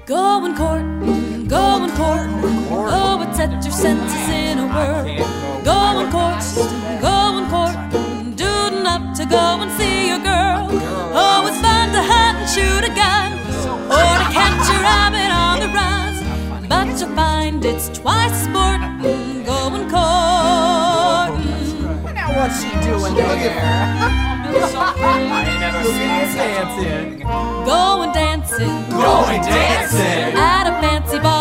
Going courtin', going courtin'. Oh, but set your senses in a whirl. Going courtin', doodling up to go and see your girl. Oh, it's fun to hunt and shoot a gun, or to catch a rabbit on the rise. But you'll find it's twice sport going courtin'. Now what's she doing there? I ain't never seen dancing. Going dancing Going dancing at a fancy bar.